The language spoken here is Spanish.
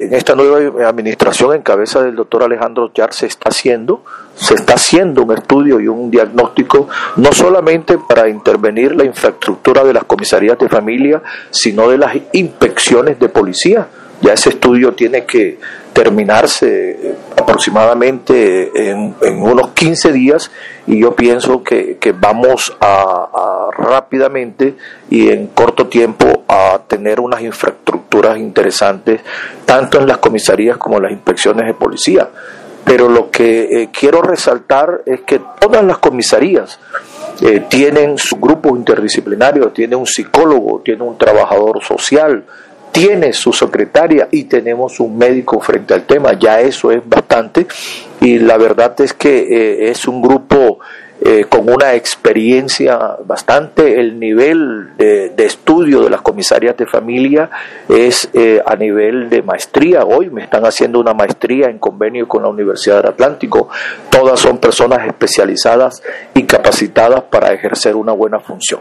en esta nueva administración en cabeza del doctor Alejandro Char se está haciendo un estudio y un diagnóstico, no solamente para intervenir la infraestructura de las comisarías de familia, sino de las inspecciones de policía. Ya ese estudio tiene que terminarse aproximadamente en unos 15 días y yo pienso que vamos a rápidamente y en corto tiempo a tener unas infraestructuras interesantes tanto en las comisarías como en las inspecciones de policía. Pero lo que quiero resaltar es que todas las comisarías tienen su grupo interdisciplinario, tiene un psicólogo, tiene un trabajador social, tiene su secretaria y tenemos un médico frente al tema. Ya eso es bastante y la verdad es que es un grupo con una experiencia bastante. El nivel de estudio de las comisarias de familia es a nivel de maestría. Hoy me están haciendo una maestría en convenio con la Universidad del Atlántico. Todas son personas especializadas y capacitadas para ejercer una buena función.